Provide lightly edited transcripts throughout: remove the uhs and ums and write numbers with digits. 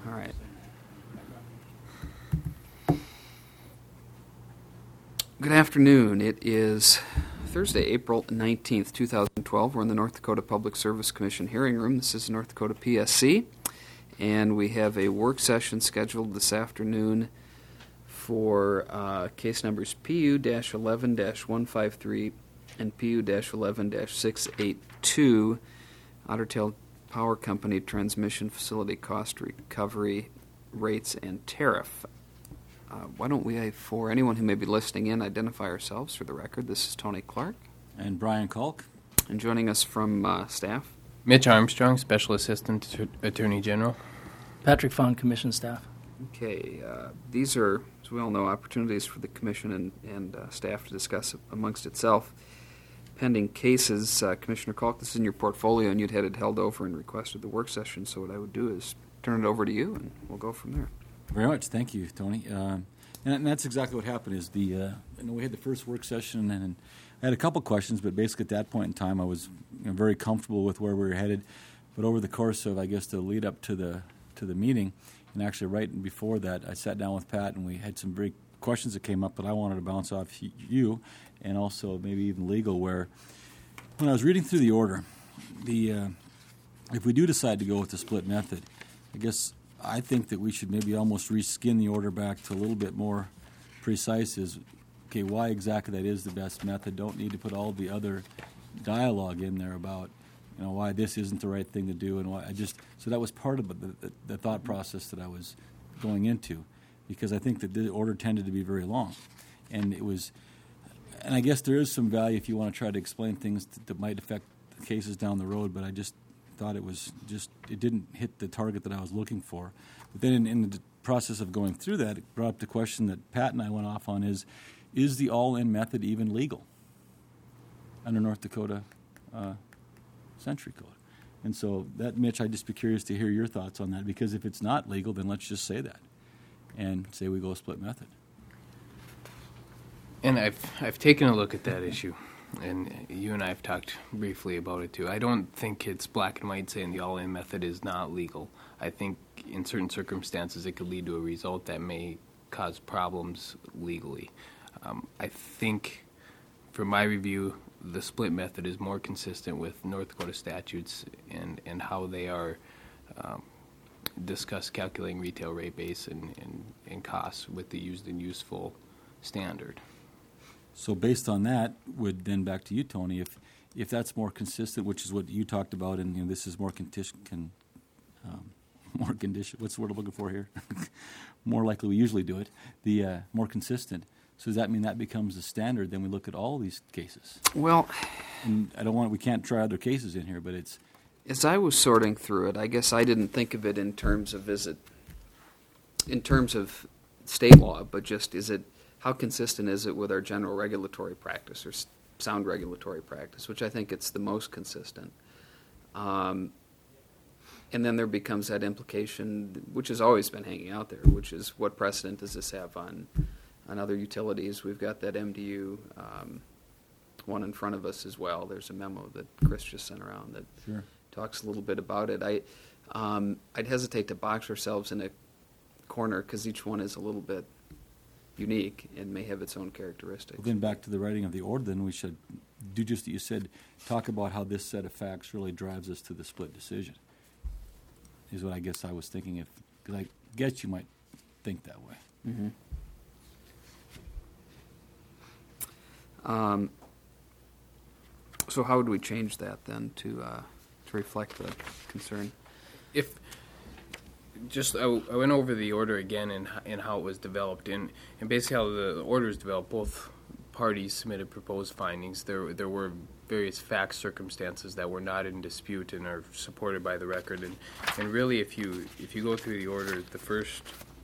All right. Good afternoon. It is Thursday, April 19th, 2012. We're in the North Dakota Public Service Commission hearing room. This is North Dakota PSC, and we have a work session scheduled this afternoon for case numbers PU-11-153 and PU-11-682, Otter Tail Power Company Transmission Facility Cost Recovery Rates and Tariff. Why don't we, for anyone who may be listening in, identify ourselves for the record. This is Tony Clark. And Brian Kalk. And joining us from staff. Mitch Armstrong, Special Assistant Attorney General. Patrick Fond, Commission staff. Okay, these are, as we all know, opportunities for the Commission and staff to discuss amongst itself pending cases. Commissioner Kalk, this is in your portfolio, and you'd had it held over and requested the work session, so what I would do is turn it over to you, and we'll go from there. Very much. Thank you, Tony. And that's exactly what happened is we had the first work session, and I had a couple questions, but basically at that point in time I was very comfortable with where we were headed. But over the course of, I guess, the lead up to the meeting, and actually right before that, I sat down with Pat, and we had some very questions that came up that I wanted to bounce off you, and also maybe even legal, where when I was reading through the order, if we do decide to go with the split method, I think that we should maybe almost reskin the order back to a little bit more precise is, okay, why exactly that is the best method. Don't need to put all the other dialogue in there about, why this isn't the right thing to do, and why so that was part of the thought process that I was going into, because I think that the order tended to be very long, and I guess there is some value if you want to try to explain things that might affect the cases down the road, but I just thought it didn't hit the target that I was looking for. But then in the process of going through that, it brought up the question that Pat and I went off on is the all-in method even legal under North Dakota Century Code? And so that, Mitch, I'd just be curious to hear your thoughts on that, because if it's not legal, then let's just say that and say we go split method. And I've taken a look at that issue, and you and I have talked briefly about it too. I don't think it's black and white saying the all-in method is not legal. I think in certain circumstances it could lead to a result that may cause problems legally. I think, from my review, the split method is more consistent with North Dakota statutes and how they are discuss calculating retail rate base and costs with the used and useful standard. So based on that, would then back to you, Tony, if that's more consistent, which is what you talked about, and this is more condition. What's the word I'm looking for here? More likely we usually do it. The more consistent. So does that mean that becomes the standard? Then we look at all these cases. Well, and we can't try other cases in here, but it's. As I was sorting through it, I guess I didn't think of it in terms of state law, but just how consistent is it with our general regulatory practice or sound regulatory practice, which I think it's the most consistent. And then there becomes that implication, which has always been hanging out there, which is what precedent does this have on other utilities? We've got that MDU one in front of us as well. There's a memo that Chris just sent around that talks a little bit about it. I'd hesitate to box ourselves in a corner because each one is a little bit unique and may have its own characteristics. Well, then back to the writing of the order, then we should do just what you said, talk about how this set of facts really drives us to the split decision, is what I guess I was thinking, because I guess you might think that way. Mm-hmm. So how would we change that then to reflect the concern? I went over the order again and how it was developed, and basically how the order is developed. Both parties submitted proposed findings. There were various facts, circumstances that were not in dispute and are supported by the record. And really, if you go through the order, the first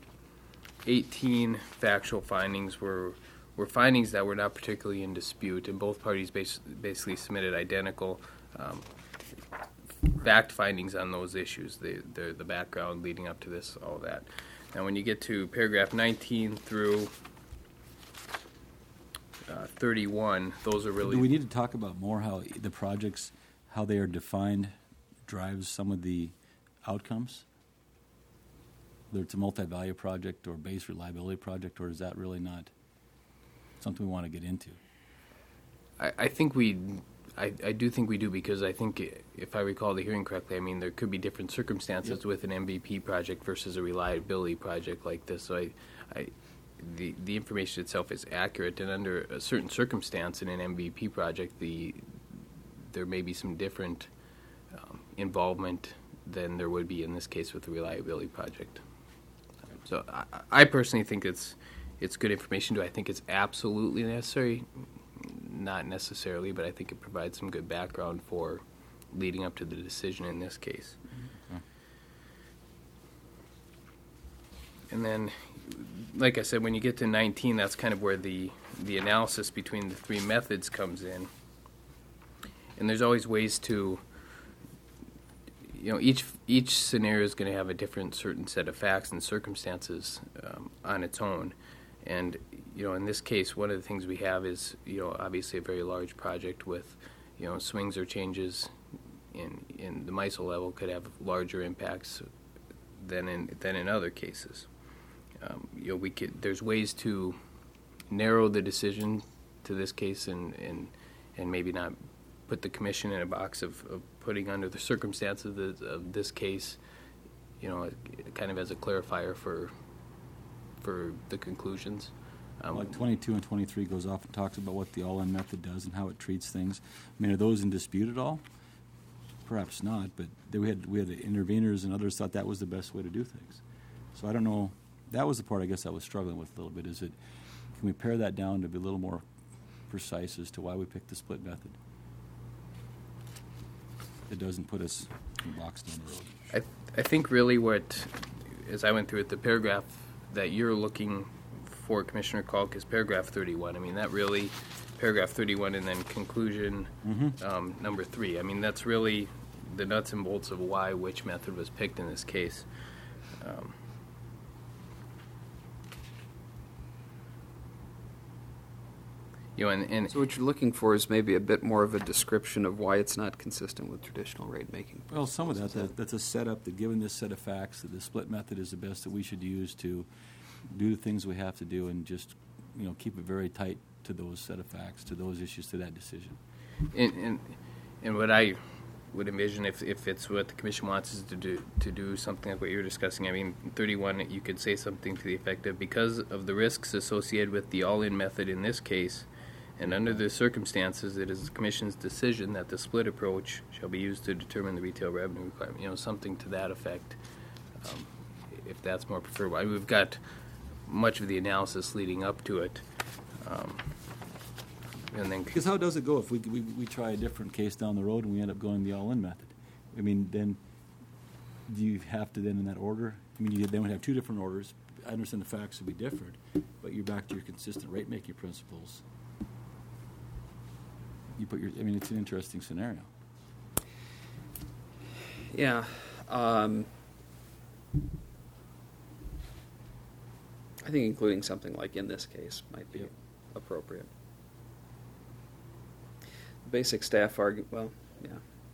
18 factual findings were findings that were not particularly in dispute, and both parties basically submitted identical fact findings on those issues, the background leading up to this, all that. Now, when you get to paragraph 19 through 31, those are really... Do we need to talk about more how the projects, how they are defined, drives some of the outcomes? whether it's a multi-value project or base reliability project, or is that really not something we want to get into? I do think we do, because I think, if I recall the hearing correctly, I mean, there could be different circumstances with an MVP project versus a reliability project like this. So the information itself is accurate, and under a certain circumstance in an MVP project, there may be some different involvement than there would be in this case with the reliability project. So I personally think it's good information. Do I think it's absolutely necessary? Not necessarily, but I think it provides some good background for leading up to the decision in this case. Okay. And then, like I said, when you get to 19, that's kind of where the analysis between the three methods comes in. And there's always ways to, each scenario is going to have a different certain set of facts and circumstances on its own. And, in this case, one of the things we have is, obviously a very large project with, swings or changes in the MISO level could have larger impacts than in other cases. There's ways to narrow the decision to this case and maybe not put the commission in a box of putting under the circumstances of this case, kind of as a clarifier for the conclusions. Like 22 and 23 goes off and talks about what the all-in method does and how it treats things. I mean, are those in dispute at all? Perhaps not, but we had the interveners and others thought that was the best way to do things. So I don't know. That was the part I guess I was struggling with a little bit. Can we pare that down to be a little more precise as to why we picked the split method? It doesn't put us in a box down the road. I think really as I went through it, the paragraph that you're looking for, Commissioner Kalk, is paragraph 31. I mean, that really, paragraph 31 and then conclusion number 3. I mean, that's really the nuts and bolts of which method was picked in this case. And So what you're looking for is maybe a bit more of a description of why it's not consistent with traditional rate making. Well, some of that's a setup that, given this set of facts, that the split method is the best that we should use to do the things we have to do, and just keep it very tight to those set of facts, to those issues, to that decision. And what I would envision, if it's what the commission wants, is to do something like what you're discussing. I mean, 31, you could say something to the effect of, because of the risks associated with the all-in method in this case, and under the circumstances, it is the Commission's decision that the split approach shall be used to determine the retail revenue requirement. Something to that effect, if that's more preferable. I mean, we've got much of the analysis leading up to it. And then, because how does it go if we try a different case down the road and we end up going the all-in method? I mean, then do you have to then in that order? I mean, you then would have two different orders. I understand the facts would be different, but you're back to your consistent rate-making principles. It's an interesting scenario. Yeah. I think including something like in this case might be appropriate. Basic staff argument, yeah.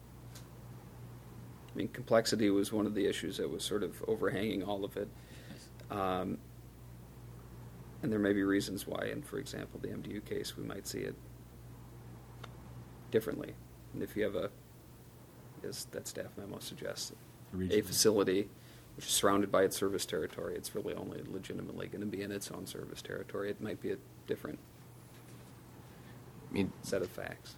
I mean, complexity was one of the issues that was sort of overhanging all of it. And there may be reasons why, in, for example, the MDU case, we might see it differently. And if you have as that staff memo suggests, a facility which is surrounded by its service territory, it's really only legitimately going to be in its own service territory. It might be a different set of facts.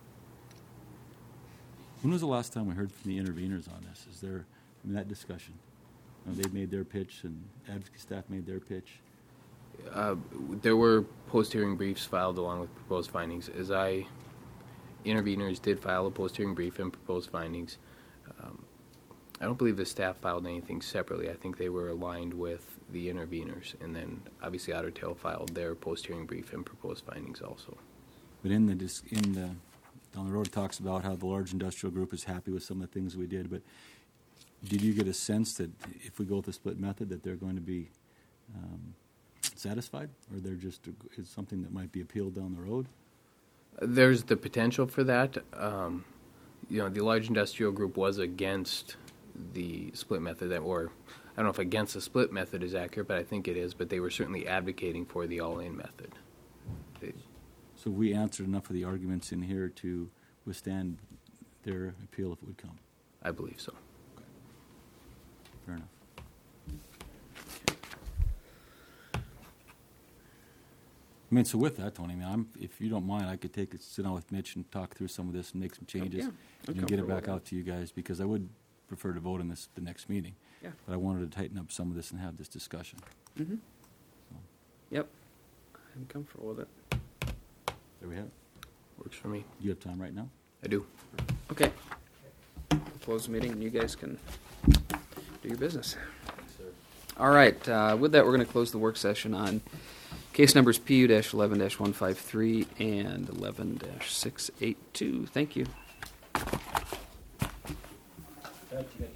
When was the last time we heard from the interveners on this? Is there, that discussion? They've made their pitch, and advocacy staff made their pitch. There were post-hearing briefs filed along with proposed findings. Interveners did file a post-hearing brief and proposed findings. I don't believe the staff filed anything separately. I think they were aligned with the interveners, and then obviously Otter Tail filed their post-hearing brief and proposed findings also. But down the road it talks about how the large industrial group is happy with some of the things we did. But did you get a sense that if we go with the split method, that they're going to be satisfied, or they're just it's something that might be appealed down the road? There's the potential for that. The large industrial group was against the split method, or don't know if against the split method is accurate, but I think it is. But they were certainly advocating for the all-in method. So we answered enough of the arguments in here to withstand their appeal if it would come. I believe so. Fair enough. I mean, so with that, Tony, if you don't mind, I could sit down with Mitch and talk through some of this and make some changes I'm and get it comfortable back with out to you guys, because I would prefer to vote on this the next meeting. Yeah. But I wanted to tighten up some of this and have this discussion. Mm-hmm. So, Yep. I'm comfortable with it. there we have it. Works for me. Do you have time right now? I do. Okay. We'll close the meeting and you guys can do your business. All right. With that, we're going to close the work session on case numbers PU-11-153 and 11-682. Thank you.